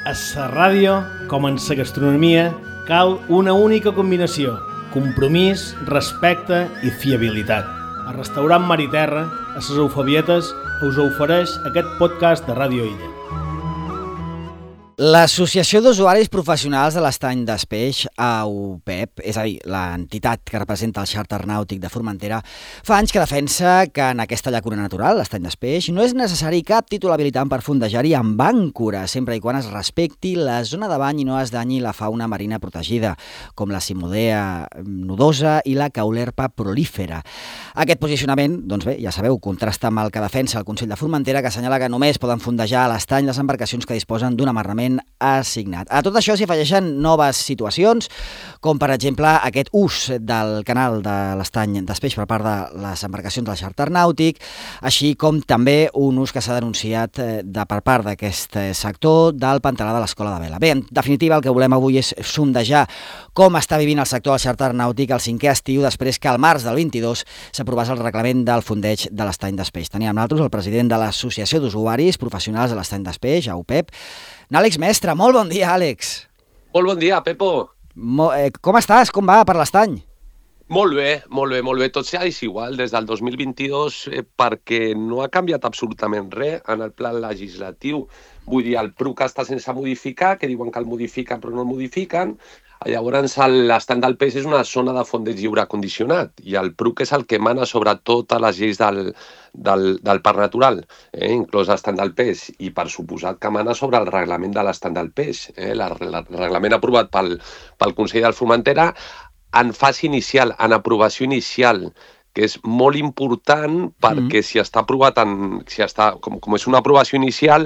A la ràdio, com en la gastronomia, cal una única combinació: compromís, respecte i fiabilitat. El restaurant Mar i Terra, a les Eufebietes, us ofereix aquest podcast de Ràdio Illa. L'Associació d'Usuaris Professionals de l'Estany d'Espeix, AUPEP, és a dir, l'entitat que representa el xàrter nàutic de Formentera, fa anys que defensa que en aquesta llacuna natural, l'Estany d'Espeix, no és necessari cap títol habilitant per fondejar-hi amb àncora, sempre i quan es respecti la zona de bany i no es danyi la fauna marina protegida, com la Cimodea nodosa i la Caulerpa prolífera. Aquest posicionament, doncs bé, ja sabeu, contrasta amb el que defensa el Consell de Formentera, que assenyala que només poden fondejar a l'estany les embarcacions que disposen d'un amarrament assignat. A tot això s'hi afegeixen noves situacions, com per exemple aquest ús del canal de l'Estany d'Espeix per part de les embarcacions del xàrter nàutic, així com també un ús que s'ha denunciat per part d'aquest sector del pantalà de l'Escola de Vela. Bé, en definitiva, el que volem avui és sondejar com està vivint el sector del xàrter nàutic el cinquè estiu després que al març del 22 s'aprovés el reglament del fondeig de l'Estany d'Espeix. Tenim amb nosaltres el president de l'Associació d'Usuaris Professionals de l'Estany d'Espeix, AUPEP, Àlex Mestre. Molt bon dia, Àlex. Molt bon dia, Pepo. Com estàs? Com va per l'estany? Molt bé. Tot segueix igual des del 2022 perquè no ha canviat absolutament res en el pla legislatiu. Vull dir, el PRUC està sense modificar, que diuen que el modifiquen però no el modifiquen. Llavors, l'estany del peix és una zona de fondeig lliure condicionat i el PRUC és el que mana sobre totes les lleis del parc natural, inclòs l'estany del peix, i per suposat que mana sobre el reglament de l'estany del peix. El reglament aprovat pel Consell de Formentera en fase inicial, en aprovació inicial, que és molt important perquè si està aprovat, com és una aprovació inicial,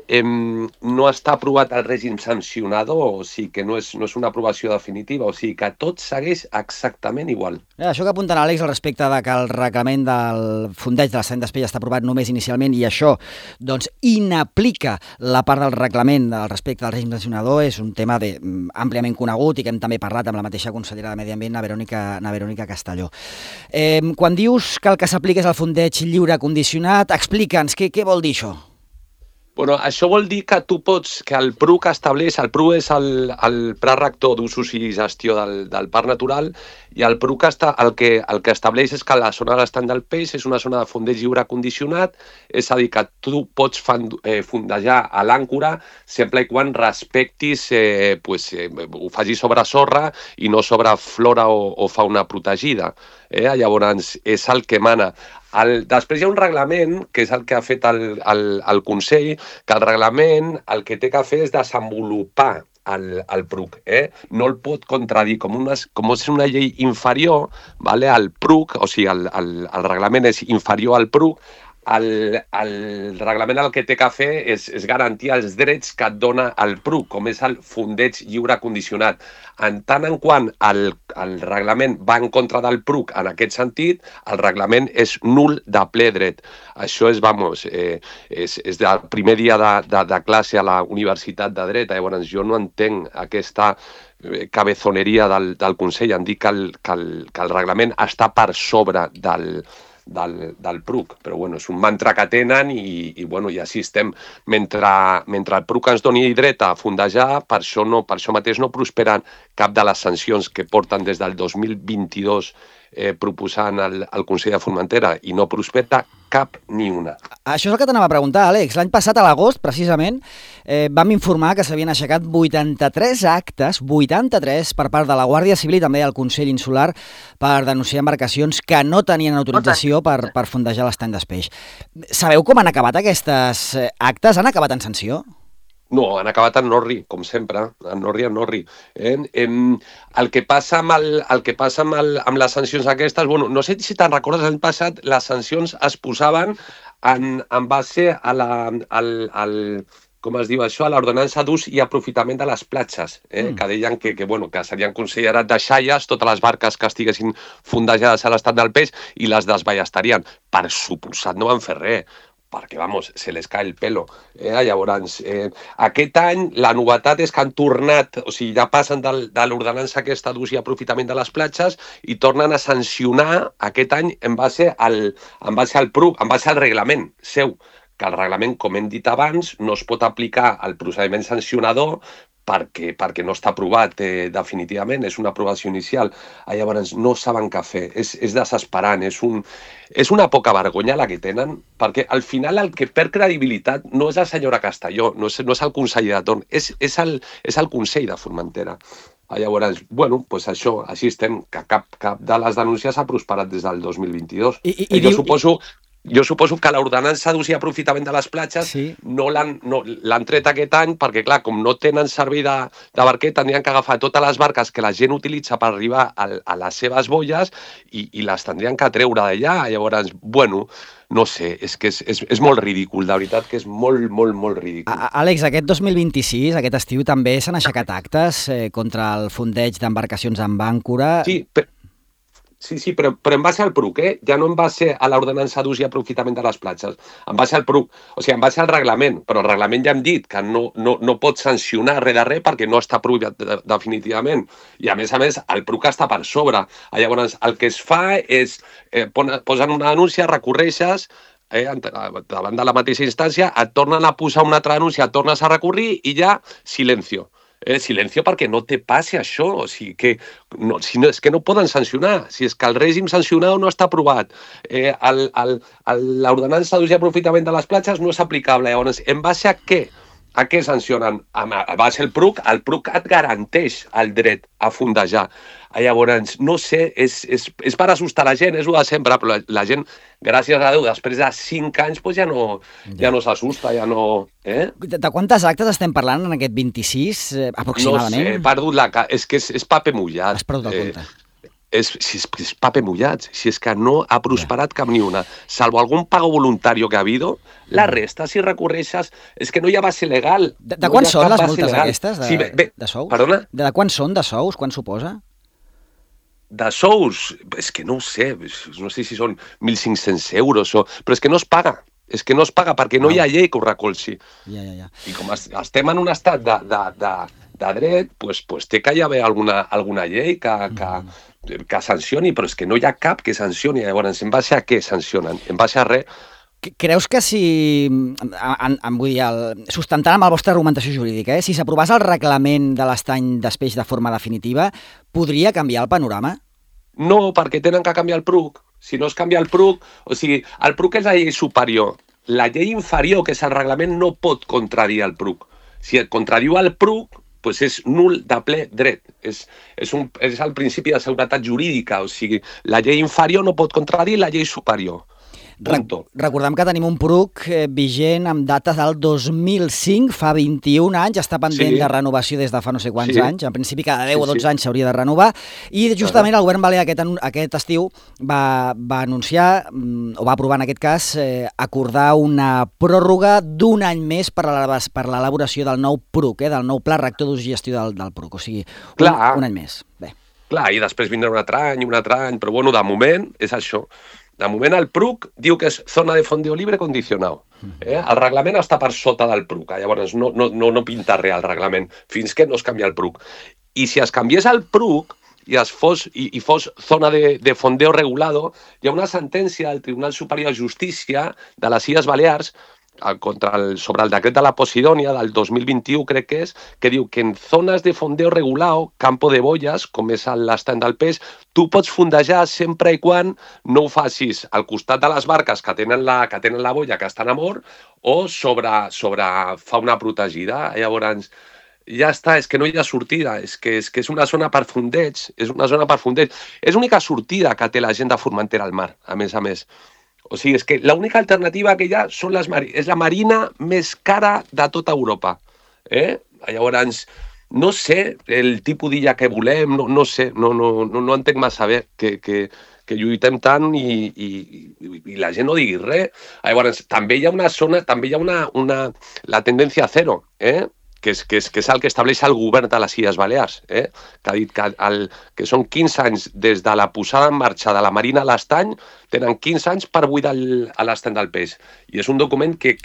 no està aprovat el règim sancionador, o sigui que no és una aprovació definitiva, o sigui que tot segueix exactament igual. Això que apunten, Àlex, al respecte de que el reglament del fondeig de l'Estany d'Espeix està aprovat només inicialment i això doncs inaplica la part del reglament respecte al règim sancionador, és un tema àmpliament conegut i que hem també parlat amb la mateixa consellera de Medi Ambient, na Verònica Castelló. Quan dius que el que s'aplica és el fondeig lliure condicionat, explica'ns què vol dir això? Bueno, això vol dir que que el PRUC estableix, el PRUC és el Pla Rector d'Usos i Gestió del Parc Natural, i el PRUC el que estableix és que la zona de l'estany del peix és una zona de fondeig lliure condicionat, és a dir, que tu pots fondejar a l'àncora sempre i quan respectis, ho facis sobre sorra i no sobre flora o fauna protegida. Llavors, és el que mana. Després hi ha un reglament, que és el que ha fet el Consell, que el reglament el que té que fer és desenvolupar el PRUC. No el pot contradir, com és una llei inferior, al PRUC, o sigui, el reglament és inferior al PRUC, el reglament el que té que fer és garantir els drets que et dona el PRUC, com és el fondeig lliure condicionat. En tant en quant el reglament va en contra del PRUC en aquest sentit, el reglament és nul de ple dret. Això és del primer dia de classe a la Universitat de Dret. Llavors, jo no entenc aquesta cabezoneria del Consell en dir que el reglament està per sobre del PRUC, però bueno, és un mantra que tenen i així estem. Mentre el PRUC ens doni dret a fondejar, per això mateix no prosperen cap de les sancions que porten des del 2022 proposant el Consell de Formentera i no prospera cap ni una. Això és el que t'anava a preguntar, Àlex. L'any passat, a l'agost, precisament, vam informar que s'havien aixecat 83 actes, 83, per part de la Guàrdia Civil i també del Consell Insular per denunciar embarcacions que no tenien autorització per fondejar l'estany d'Espeix. Sabeu com han acabat aquestes actes? Han acabat en sanció? No, han acabat en Norri, com sempre, en Norri. El que passa amb les sancions aquestes, no sé si te'n recordes, l'any passat les sancions es posaven en base a com es diu això, a l'ordenança d'ús i aprofitament de les platges, que deien que serien considerat deixalles totes les barques que estiguessin fondejades a l'estat del peix i les desballestarien. Per suposat no van fer res, perquè, se les cae el pelo. Llavors, aquest any la novetat és que han tornat, o sigui, ja passen de l'ordenança aquesta d'ús i aprofitament de les platges i tornen a sancionar aquest any en base al PRUC, en base al reglament seu, que el reglament, com hem dit abans, no es pot aplicar al procediment sancionador perquè no està aprovat definitivament, és una aprovació inicial. Llavors no saben què fer, és desesperant, és una poca vergonya la que tenen, perquè al final el que perd credibilitat no és la senyora Castelló, no és el conseller de torn, és el Consell de Formentera. Llavors, bueno, doncs això, així estem, que cap de les denúncies ha prosperat des del 2022. Jo suposo que l'ordenança d'ús i aprofitament de les platges no l'han tret aquest any perquè, clar, com no tenen servei de barquer, tindrien que agafar totes les barques que la gent utilitza per arribar a les seves bolles i les tindrien que treure d'allà. Llavors, bueno, no sé, és que és molt ridícul, de veritat que és molt, molt, molt ridícul. Àlex, aquest 2026, aquest estiu, també s'han aixecat actes contra el fondeig d'embarcacions amb àncora. Sí, però en base al PRUC, ja no en base a l'ordenança d'ús i aprofitament de les platges, en base al PRUC, o sigui, en base al reglament, però el reglament ja hem dit que no pot sancionar res de res perquè no està aprovat definitivament, i a més, el PRUC està per sobre. Llavors, el que es fa és, posen una denúncia, recorreixes, davant de la mateixa instància, et tornen a posar una altra denúncia, et tornes a recórrer i ja, silencio. Silencio perquè no te passi això, o sigui que és que no poden sancionar, si és que el règim sancionat no està aprovat, l'ordenança d'ús i aprofitament de les platges no és aplicable. Llavors, en base a què? A què sancionen? A base el PRUC et garanteix el dret a fondejar. Llavors, no sé, és per assustar la gent, és el de sempre, però la gent, gràcies a Déu, després de 5 anys ja no s'assusta, ja no... De quantes actes estem parlant en aquest 26, aproximadament? No sé, he perdut és que és paper mullat. Has perdut el compte. És paper mullat, si és que no ha prosperat cap ni una. Salvo algun pago voluntario que ha habido, la resta, si recorreixes, és que no hi ha base legal. De quan són les multes aquestes de sous? Perdona? De quan són de sous? Quan suposa? De sous, és que no ho sé, no sé si són 1.500 euros, però és que no es paga. És que no es paga perquè no hi ha llei que ho recolzi. Ja. I com estem en un estat de dret, doncs té que hi haver alguna llei que sancioni, però és que no hi ha cap que sancioni. Llavors, en base a què sancionen? En base a res. Creus que sustentant amb la vostra argumentació jurídica, si s'aprovés el reglament de l'estany d'Espeix de forma definitiva, podria canviar el panorama? No, perquè tenen que canviar el PRUC. Si no es canvia el PRUC, o sigui, el PRUC és la llei superior. La llei inferior, que és el reglament, no pot contradir el PRUC. Si et contradiu el PRUC, doncs és nul de ple dret. És el principi de seguretat jurídica, o sigui, la llei inferior no pot contradir la llei superior. Recordem que tenim un PRUC vigent amb data del 2005, fa 21 anys, està pendent de renovació des de fa no sé quants anys, en principi cada 10 o 12 anys s'hauria de renovar, i justament el govern balear aquest estiu va anunciar, o va aprovar en aquest cas, acordar una pròrroga d'un any més per l'elaboració del nou PRUC, del nou Pla Rector d'Ús i Gestió del PRUC, o sigui, un any més. Clar, i després vindrà un altre any, però bueno, de moment és això. De moment el PRUC diu que és zona de fondeo libre condicionado. El reglament està per sota del PRUC, llavors no pinta res el reglament fins que no es canvia el PRUC. I si es canviés el PRUC i fos zona de fondeo regulado, hi ha una sentència del Tribunal Superior de Justícia de les Illes Balears sobre el decret de la Posidònia del 2021, crec que diu que en zones de fondeo regulado, campo de boies, com és l'estany del peix, tu pots fondejar sempre i quan no ho facis al costat de les barques que tenen la boia, que estan a mort, o sobre fauna protegida. Llavors, ja està, és que no hi ha sortida, és que és una zona per fondeig, és l'única sortida que té la gent de Formentera al mar, a més a més. O sigui, és que l'única alternativa que hi ha és la marina més cara de tota Europa. Llavors, no sé el tipus d'illa que volem, no sé, no entenc massa bé que lluitem tant i la gent no digui res. Llavors, també hi ha una zona, la tendència a zero, que és el que estableix el govern de les Illes Balears, que ha dit que són 15 anys des de la posada en marxa de la Marina a l'estany, tenen 15 anys per buidar l'estany del peix. I és un document que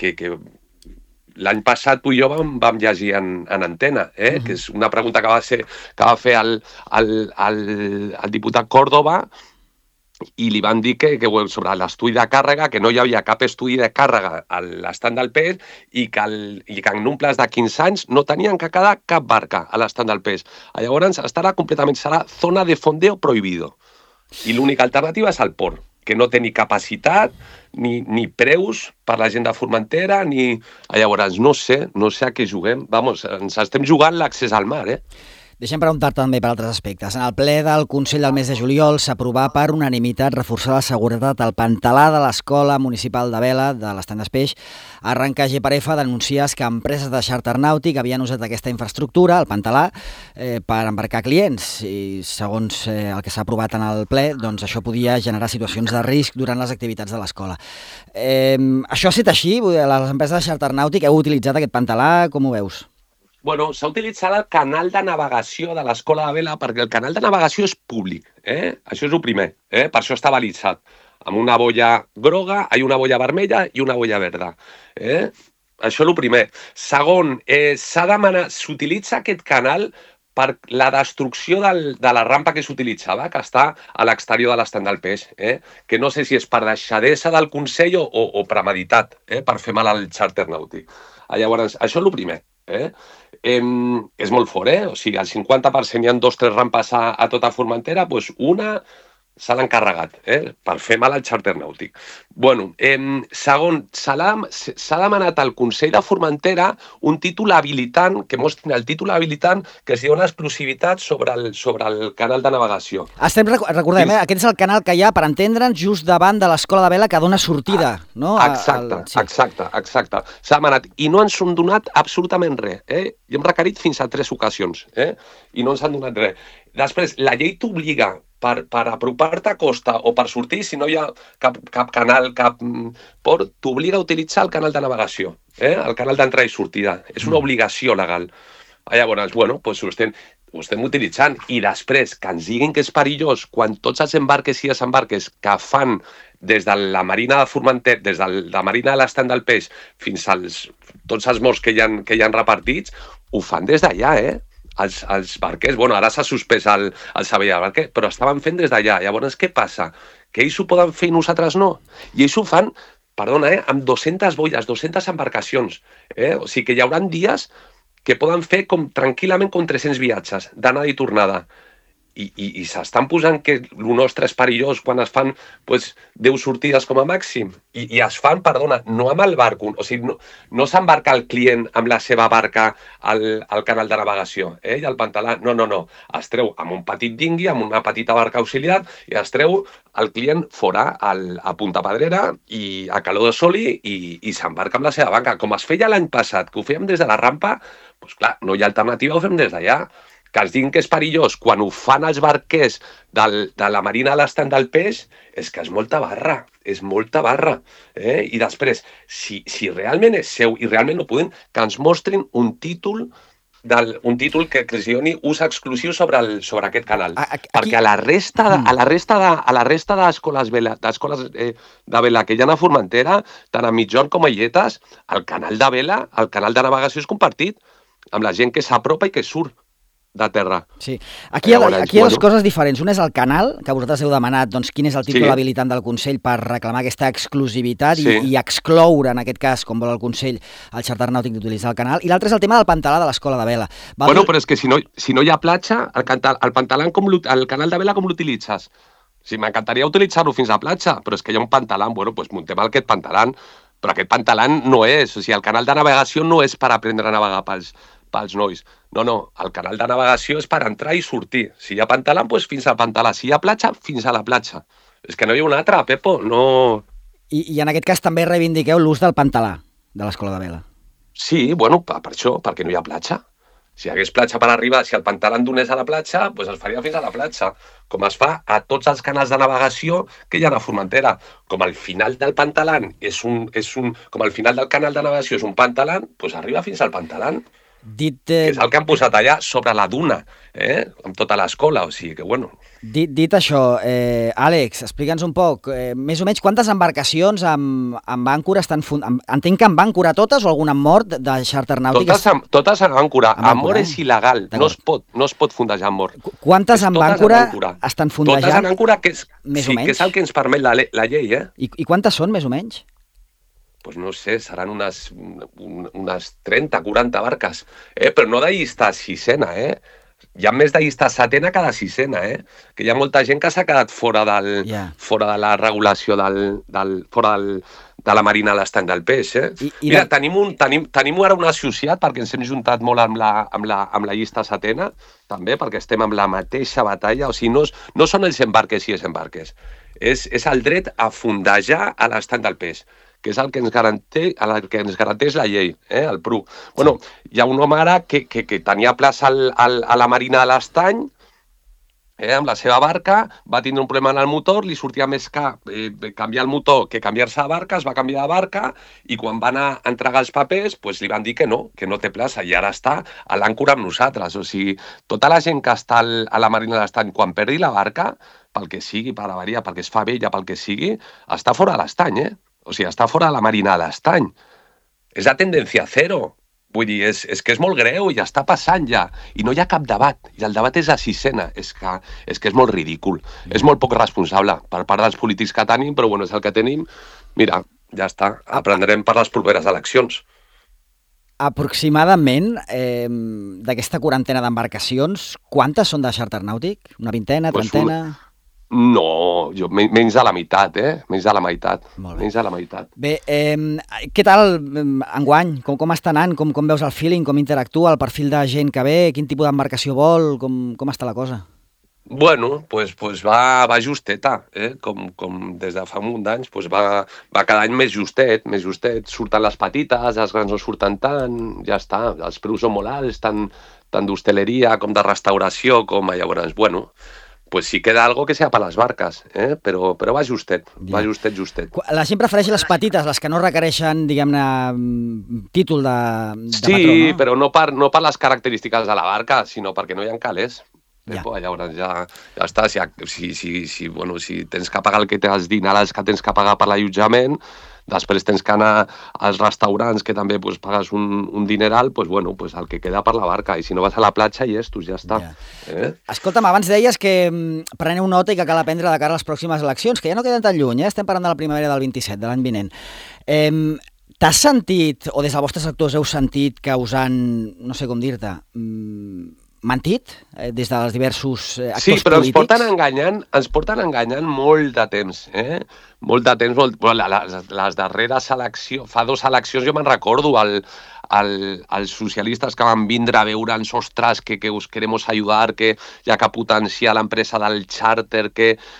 l'any passat tu i jo vam llegir en antena, que és una pregunta que va fer el diputat Córdoba, i li van dir que sobre l'estudi de càrrega, que no hi havia cap estudi de càrrega a l'estand del peix i que en un plaç de 15 anys no tenien que quedar cap barca a l'estand del peix. Llavors serà zona de fondeo prohibido. I l'única alternativa és el port, que no té ni capacitat ni preus per la gent de Formentera, Llavors no sé a què juguem. Vamos, ens estem jugant l'accés al mar, Deixem preguntar-te també per altres aspectes. En el ple del Consell del mes de juliol s'aprovà per unanimitat reforçar la seguretat al pantalà de l'Escola Municipal de Vela de l'Estany d'Espeix. Arrenca GPRF denuncies que empreses de xàrter nàutic havien usat aquesta infraestructura, el pantalà, per embarcar clients i segons el que s'ha aprovat en el ple, doncs això podia generar situacions de risc durant les activitats de l'escola. Això ha estat així? Les empreses de xàrter nàutic heu utilitzat aquest pantalà? Com ho veus? Bueno, s'ha utilitzat el canal de navegació de l'Escola de Vela perquè el canal de navegació és públic, Això és el primer, Per això està balitzat, amb una boia groga, una boia vermella i una boia verda, Això és el primer. Segon, s'utilitza aquest canal per la destrucció de la rampa que s'utilitzava, que està a l'exterior de l'estand del peix, que no sé si és per deixadesa del Consell o premeditat, per fer mal al xàrter nàutic. Llavors, això és el primer. És molt fort, O sigui, al 50% hi ha 2 o 3 rampes a tota Formentera, doncs una se l'han carregat, per fer mal al xàrter nàutic. Bueno, segon, s'ha demanat al Consell de Formentera un títol habilitant, que mostrin el títol habilitant que es diu una exclusivitat sobre el canal de navegació. Recordem, aquest és el canal que hi ha, per entendre'ns, just davant de l'Escola de Vela que dona sortida, no? Exacte. S'ha demanat i no ens han donat absolutament res, I hem requerit fins a 3 ocasions, I no ens han donat res. Després, la llei t'obliga per apropar-te a costa o per sortir, si no hi ha cap canal, cap port, t'obliga a utilitzar el canal de navegació, el canal d'entrada i sortida. És una obligació legal. Llavors, bueno, doncs ho estem utilitzant. I després, que ens diguin que és perillós quan tots els embarques i desembarques que fan des de la Marina de Formentera, des de la Marina de l'Estany del Peix fins als tots els morts que hi ha repartits, ho fan des d'allà, els barquers, bueno, ara s'ha suspès el servei de barquer, però estaven fent des d'allà. Llavors, què passa? Que ells ho poden fer i nosaltres no. I ells ho fan, perdona, amb 200 boies, 200 embarcacions. O sigui que hi haurà dies que poden fer tranquil·lament com 300 viatges, d'anada i tornada. I s'estan posant que el nostre és perillós quan es fan 10 sortides com a màxim. I es fan, perdona, no amb el barco. O sigui, no s'embarca el client amb la seva barca al canal de navegació, i al pantalà. No. Es treu amb un petit dingui, amb una petita barca auxiliar, i es treu el client fora a Punta Pedrera i a Calor de Soli i s'embarca amb la seva barca. Com es feia l'any passat, que ho fèiem des de la rampa, doncs clar, no hi ha alternativa, ho fem des d'allà. Que es diguin que és perillós quan ho fan els barquers de la Marina de l'Estany del Peix, és que és molta barra, I després, si realment és seu i realment no podem, que ens mostrin un títol que els doni ús exclusiu sobre aquest canal. Perquè a la resta d'escoles de vela que hi ha a Formentera, tant a Mitjorn com a Illetes, el canal de vela, el canal de navegació és compartit amb la gent que s'apropa i que surt de terra. Sí. Aquí hi ha dues coses diferents. Un és el canal, que vosaltres heu demanat quin és el títol habilitant del Consell per reclamar aquesta exclusivitat i excloure, en aquest cas, com vol el Consell, el xàrter nàutic d'utilitzar el canal. I l'altre és el tema del pantalà de l'Escola de Vela. Bueno, però és que si no hi ha platja, el pantalà, el canal de vela com l'utilitzes? Sí, m'encantaria utilitzar-lo fins a platja, però és que hi ha un pantalà, bueno, doncs muntem aquest pantalà, però aquest pantalà no és, o sigui, el canal de navegació no és per aprendre a navegar pels nois. No, el canal de navegació és per entrar i sortir. Si hi ha pantalà, doncs fins al pantalà. Si hi ha platja, fins a la platja. És que no hi ha una altra, Pepo, no... I en aquest cas també reivindiqueu l'ús del pantalà de l'Escola de Vela. Sí, bueno, per això, perquè no hi ha platja. Si hi hagués platja per arribar, si el pantalà en donés a la platja, doncs es faria fins a la platja, com es fa a tots els canals de navegació que hi ha a Formentera. Com al final del pantalà com al final del canal de navegació és un pantalà, doncs arriba fins al pantalà. que és el que han posat allà sobre la duna, amb tota l'escola, o sigui que, bueno... Dit això, Àlex, explica'ns un poc, més o menys quantes embarcacions amb àncora estan fundades? Entenc que amb àncora totes o alguna mort de xàrter nàutic? Totes amb àncora. Amb àncora és il·legal, no es pot fondejar amb àncora. Quantes amb àncora estan fondejant? Totes amb àncora, que és el que ens permet la llei, I quantes són, més o menys? Pues no sé, seran unes 30, 40 barques, però no de llista sisena, Hi ha més de llista setena que de sisena, Que hi ha molta gent que s'ha quedat fora de la regulació de la Marina de l'Estany del Peix, Mira, tenim ara un associat, perquè ens hem juntat molt amb la llista setena, també, perquè estem amb la mateixa batalla, o sigui, no són els embarques i els embarques, és el dret a fondejar a l'Estany del Peix, que és el que ens garanteix la llei, el PRU. Bueno, hi ha un home ara que tenia plaça a la Marina de l'Estany, amb la seva barca, va tindre un problema en el motor, li sortia més car canviar el motor que canviar-se de barca, es va canviar de barca, i quan va anar a entregar els papers, li van dir que no té plaça, i ara està a l'àncora amb nosaltres. O sigui, tota la gent que està a la Marina de l'Estany, quan perdi la barca, pel que sigui, per avaria, perquè es fa vella, pel que sigui, està fora de l'Estany, O sigui, està fora de la Marina de l'Estany. És la tendència zero. Vull dir, és que és molt greu i està passant ja. I no hi ha cap debat. I el debat és la sisena. És que és molt ridícul. És molt poc responsable per part dels polítics que tenim, però bueno, és el que tenim. Mira, ja està. Aprendrem per les properes eleccions. Aproximadament, d'aquesta quarantena d'embarcacions, quantes són de xàrter nàutic? Una vintena, trentena? No, menys de la meitat, Menys de la meitat. Menys de la meitat. Bé, què tal enguany? Com està anant? Com veus el feeling? Com interactua el perfil de gent que ve? Quin tipus d'embarcació vol? Com està la cosa? Bueno, pues va justeta, com des de fa un munt d'anys, va cada any més justet, surten les petites, els grans no surten tant, ja està, els preus són molt alts, tant d'hostaleria com de restauració, llavors, bueno, pues sí queda algo que sea per les barques, però va justet, justet. La gent prefereix les petites, les que no requereixen, diguem-ne, títol de patró, no? Sí, però no per les característiques de la barca, sinó perquè no hi ha calés. Llavors ja està, si tens que pagar el que tens diners que tens que pagar per l'allotjament, després tens que anar als restaurants que també pagues un dineral, el que queda per la barca, i si no vas a la platja i estos, ja està. Escolta'm, abans deies que preneu nota i que cal aprendre de cara a les pròximes eleccions, que ja no queden tan lluny, estem parlant de la primavera del 27, de l'any vinent. T'has sentit, o des del vostre sector heu sentit que us han, no sé com dir-te, mentit des dels diversos actors polítics? Sí, però ens porten enganyant molt de temps, molt de temps. Les darreres eleccions, fa 2 eleccions jo me'n recordo, els socialistes que van vindre a veure'ns, ostres, que us queremos ayudar, que hi ha que potenciar l'empresa del xàrter,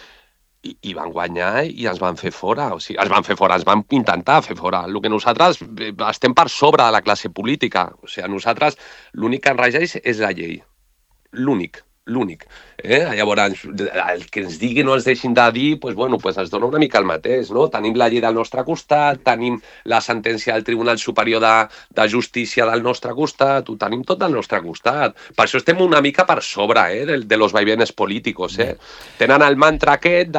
i van guanyar i ens van fer fora. O sigui, ens van intentar fer fora. El que nosaltres estem per sobre de la classe política. O sigui, nosaltres l'únic que ens regeix és la llei. L'únic. Llavors, el que ens diguin o ens deixin de dir, ens dona una mica el mateix, no? Tenim la llei del nostre costat, tenim la sentència del Tribunal Superior de Justícia del nostre costat, ho tenim tot del nostre costat. Per això estem una mica per sobre, de los vaivenes políticos, Tenen el mantra aquest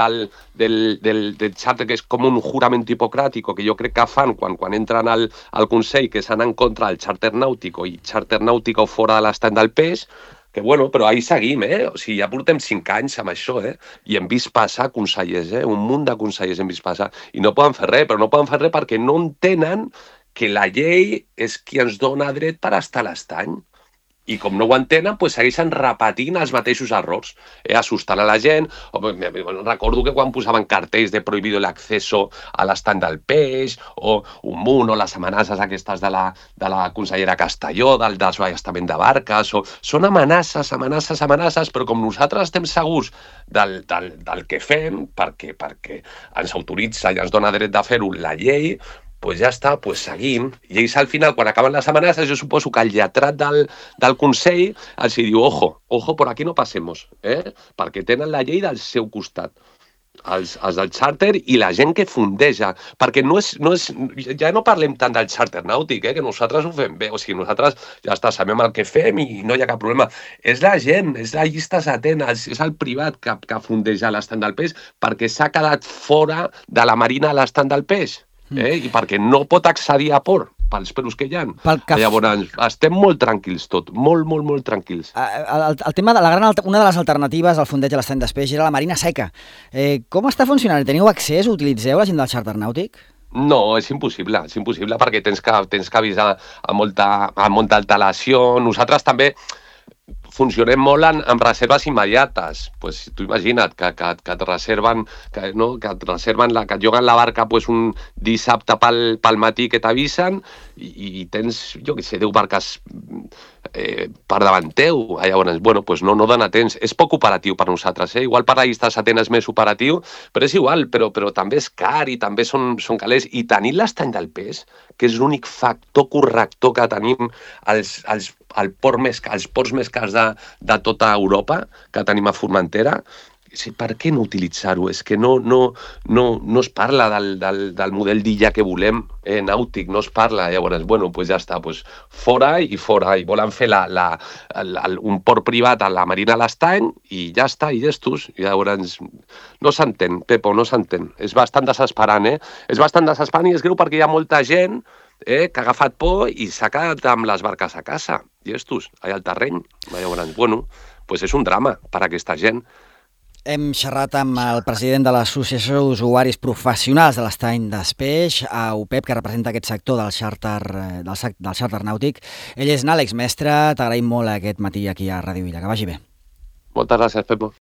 del xàrter, que és com un jurament hipocràtic, que jo crec que fan quan entren al Consell, que s'han en contra del xàrter nàutic i xàrter nàutic fora de l'Estany del Peix, que però ahí seguim, O sigui, ja portem 5 anys amb això, I hem vist passar consellers, un munt de consellers hem vist passar, i no poden fer res, però no poden fer res perquè no entenen que la llei és qui ens dona dret per estar a l'Estany. I com no ho entenen, segueixen repetint els mateixos errors, assustant a la gent. Recordo que quan posaven cartells de prohibido el acceso a l'Estany del Peix, o un munt, o les amenaces aquestes de la consellera Castelló, del desballestament de barques, són amenaces, però com nosaltres estem segurs del que fem, perquè ens autoritza i ens dona dret de fer-ho la llei, ja està, seguim. I ells al final, quan acaben les amenaces, jo suposo que el lletrat del Consell els diu, ojo, por aquí no passemos, perquè tenen la llei del seu costat. els del xàrter i la gent que fundeja, perquè ja no parlem tant del xàrter nàutic, que nosaltres ho fem bé, o sigui, nosaltres ja està, sabem el que fem i no hi ha cap problema. És la gent, és la llista setena, és el privat que fundeja l'estand del peix perquè s'ha quedat fora de la marina a l'estand del peix, i perquè no pot accedir a port pels perus que hi ha. Llavors, estem molt tranquils tot, molt, molt, molt tranquils. El tema de una de les alternatives al fondeig a l'estany d'Espeix era la marina seca. Com està funcionant? Teniu accés? Utilitzeu la gent del xàrter nàutic? No, és impossible perquè tens que avisar amb molta antelació. Nosaltres també funcionem molt amb reserves immediates. Pues, tu imagina't que et reserven, que et lloguen la barca un dissabte pel matí que t'avisen i tens, jo què sé, 10 barques per davant teu. Llavors, no dona temps. És poc operatiu per nosaltres. Igual per la llista setena és més operatiu, però és igual, però també és car i també són calés. I tenir l'estany del peix, que és l'únic factor corrector que tenim als ports més cars de tota Europa, que tenim a Formentera, per què no utilitzar-ho? És que no es parla del model d'illa que volem nàutic, no es parla. Llavors, ja està, fora. I volen fer un port privat a la Marina de l'Estany i ja està, i llestos. Llavors, no s'entén, Pepo, no s'entén. És bastant desesperant, És bastant desesperant i és greu perquè hi ha molta gent que ha agafat por i s'ha quedat amb les barques a casa, llestos, allà al terreny. Llavors, és un drama per a aquesta gent. Hem xerrat amb el president de l'Associació d'Usuaris Professionals de l'Estany d'Espeix, a UPEP, que representa aquest sector del xàrter nàutic. Ell és n'Àlex Mestre, t'agraïm molt aquest matí aquí a Ràdio Illa. Que vagi bé. Moltes gràcies, Pepo.